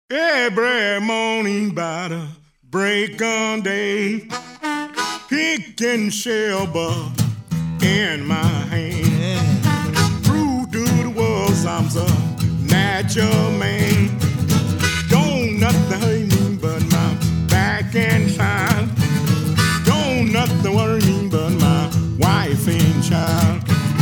Every morning by the break of day, picking shell in my hand. Prove to the world I'm a natural man. Don't nothing hurt me but my back and side. Don't nothing worry me but my wife and child.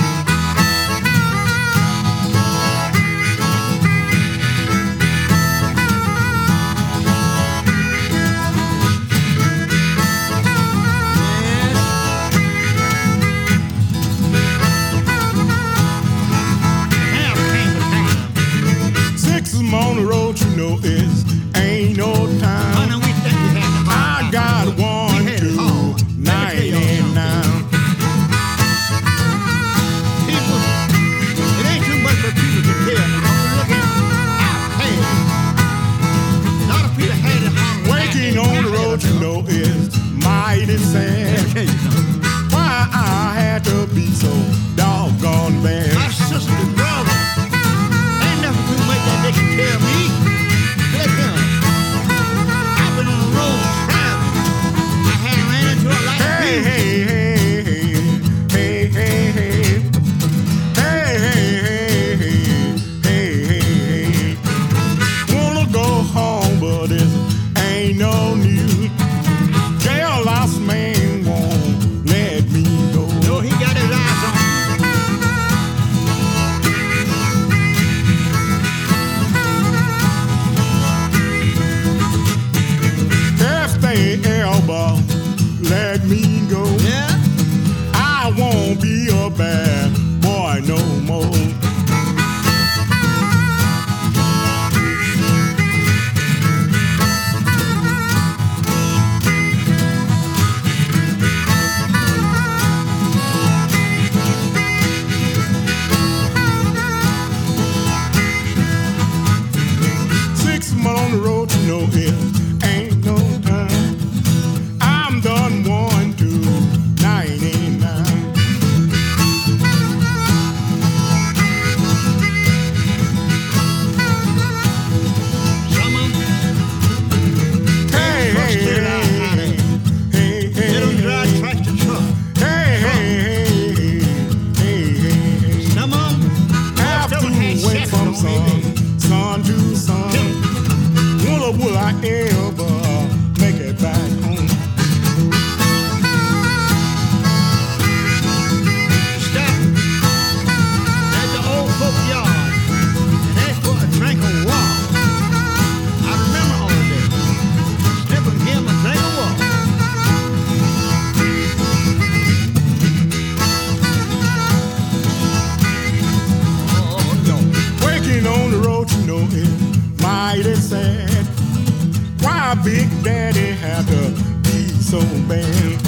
On the road, you know it ain't no time. I got 1, 2, 99. People, it ain't too much for people to tell me. Look out, hey. A lot of people had it. Waking on the road, you know it's mighty sad. Why I had to be so doggone bad. My sister and brother. They can tell me. Listen, I've been on the road traveling. I had ran into a lot of people. Hey, hey, hey, hey, hey, hey, hey, hey. Wanna go home, but it ain't no news. Jailhouse man won't let me go. No, he got his eyes on me. Elbow, let me go. Yeah? I won't be a bad boy no more. Six months on the road, you know it ain't no time. I'm done 1 to 99. Some of them, Hey, hey, hey, hey, they don't drive tractor truck. hey, hey, hey, hey. Some of them, Have to wait from sun to sun. Will I ever make it back home? Stop at the old folk yard and ask for a drink of water. I remember all of that. Step and give him a drink of water. Oh, no. Waking on the road, you know it mighty sad. Why Big Daddy had to be so bad?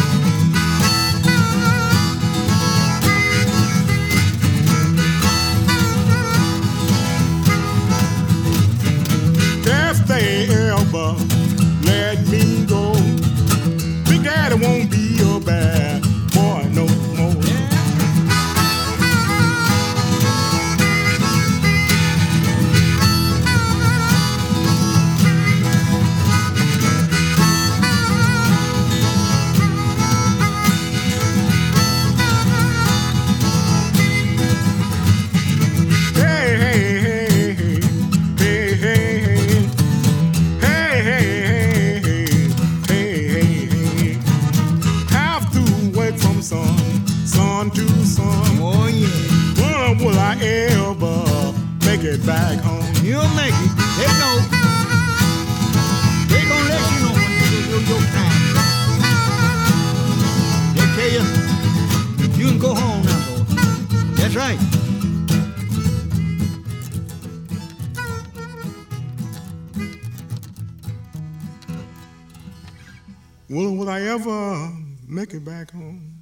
If they ever let me go, Big Daddy won't be a bad boy no more. Son to son. Oh, yeah. When will I ever make it back home? You'll make it. They know. They gonna let you know when you do your time. They tell you, you can go home now, boy. That's right. Will I ever make it back home?